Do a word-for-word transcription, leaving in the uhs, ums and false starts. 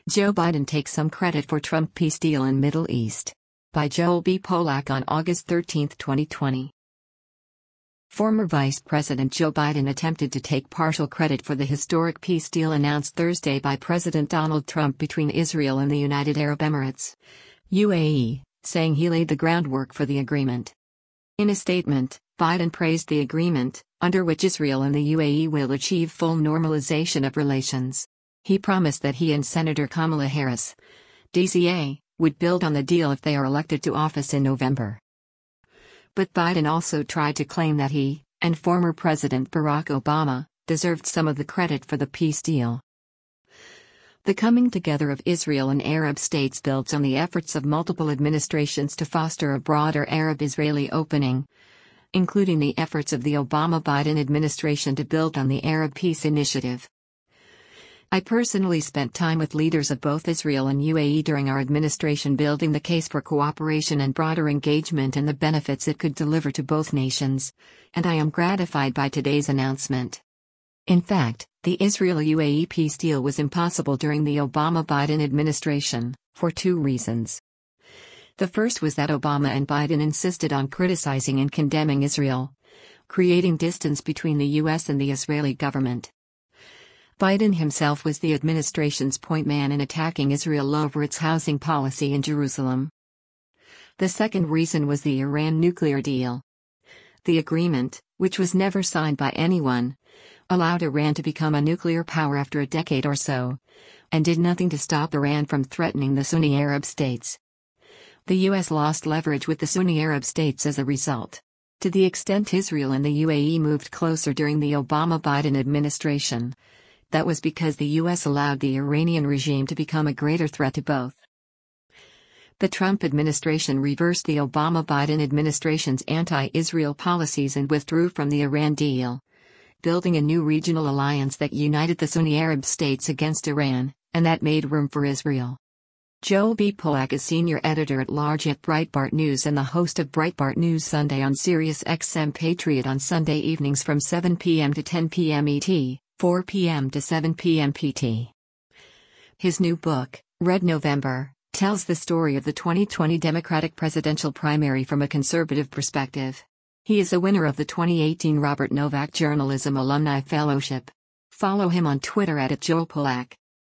Joe Biden takes some credit for Trump peace deal in Middle East. By Joel B. Polak on August thirteenth, twenty twenty. Former Vice President Joe Biden attempted to take partial credit for the historic peace deal announced Thursday by President Donald Trump between Israel and the United Arab Emirates, U A E, saying he laid the groundwork for the agreement. In a statement, Biden praised the agreement, under which Israel and the U A E will achieve full normalization of relations. He promised that he and Senator Kamala Harris, D C A, would build on the deal if they are elected to office in November. But Biden also tried to claim that he, and former President Barack Obama, deserved some of the credit for the peace deal. The coming together of Israel and Arab states builds on the efforts of multiple administrations to foster a broader Arab-Israeli opening, including the efforts of the Obama-Biden administration to build on the Arab Peace Initiative. I personally spent time with leaders of both Israel and U A E during our administration building the case for cooperation and broader engagement and the benefits it could deliver to both nations, and I am gratified by today's announcement. In fact, the Israel-U A E peace deal was impossible during the Obama-Biden administration, for two reasons. The first was that Obama and Biden insisted on criticizing and condemning Israel, creating distance between the U S and the Israeli government. Biden himself was the administration's point man in attacking Israel over its housing policy in Jerusalem. The second reason was the Iran nuclear deal. The agreement, which was never signed by anyone, allowed Iran to become a nuclear power after a decade or so, and did nothing to stop Iran from threatening the Sunni Arab states. The U S lost leverage with the Sunni Arab states as a result. To the extent Israel and the U A E moved closer during the Obama-Biden administration, that was because the U S allowed the Iranian regime to become a greater threat to both. The Trump administration reversed the Obama-Biden administration's anti-Israel policies and withdrew from the Iran deal, building a new regional alliance that united the Sunni Arab states against Iran, and that made room for Israel. Joel B. Polak is senior editor-at-large at Breitbart News and the host of Breitbart News Sunday on Sirius X M Patriot on Sunday evenings from seven p m to ten p m E T, four p m to seven p m P T. His new book, Red November, tells the story of the twenty twenty Democratic presidential primary from a conservative perspective. He is a winner of the twenty eighteen Robert Novak Journalism Alumni Fellowship. Follow him on Twitter at Joel Polak.